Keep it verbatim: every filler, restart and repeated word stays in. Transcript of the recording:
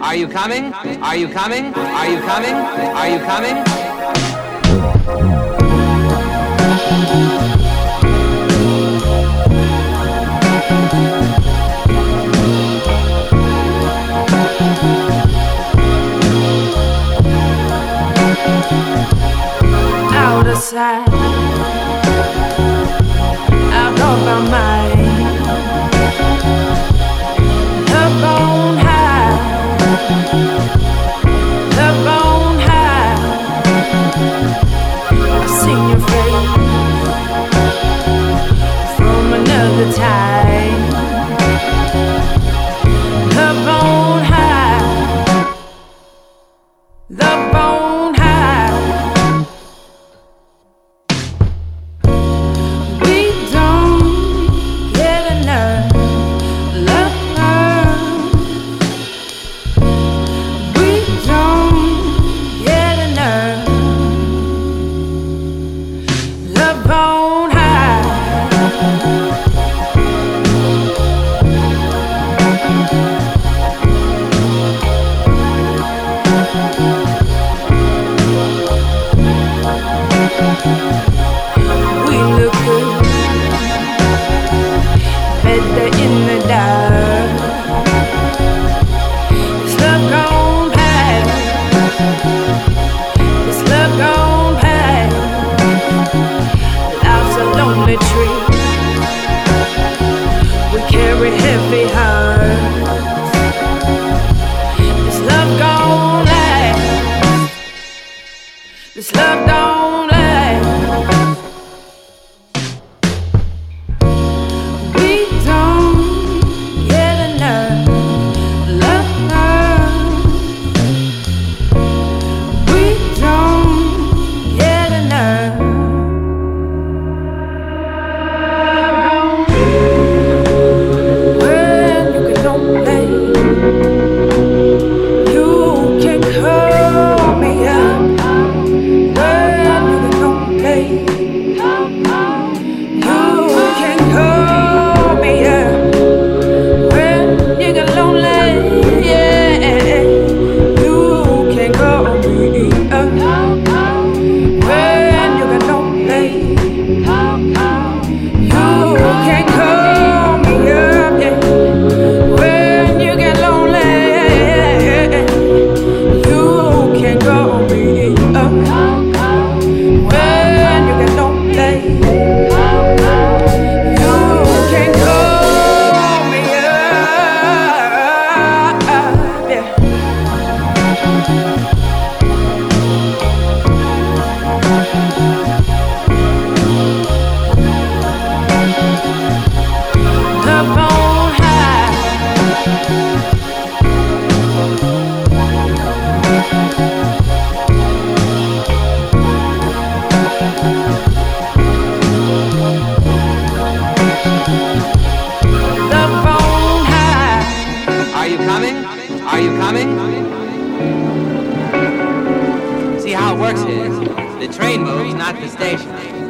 Are you coming? Are you coming? Are you coming? Are you coming? Out of sight, out of my mind. Up on high, up on high. I've seen your face from another time. Up on high, up on high. We don't get enough love. We don't get enough love on high. We look good, better in the dark. This love gone past, this love gone past. Life's a lonely tree, we carry heavy hearts. This love gone last, this love don't last. We don't get enough love. We don't get enough. When you get lonely, you can call me up. When you get lonely, you can call me up. When you get lonely, yeah, you can call me up. When you get lonely, you can call me up, yeah. When you get lonely, you can call me up. When you get lonely, you can call me up, yeah. Up on high, up on high. Are you coming? Are you coming? See how it works is the train moves, not the station.